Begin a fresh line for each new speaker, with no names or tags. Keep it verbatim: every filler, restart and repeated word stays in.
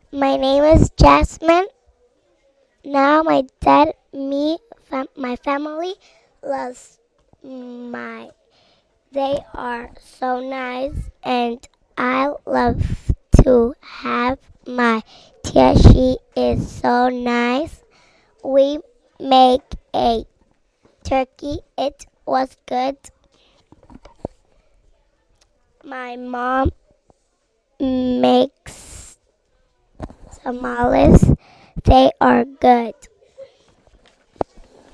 My name is Jasmine. Now my dad, me, fam- my family loves my. They are so nice, and I love to have my tia. She is so nice. We make a turkey. It was good. My mom makes tamales. They are good.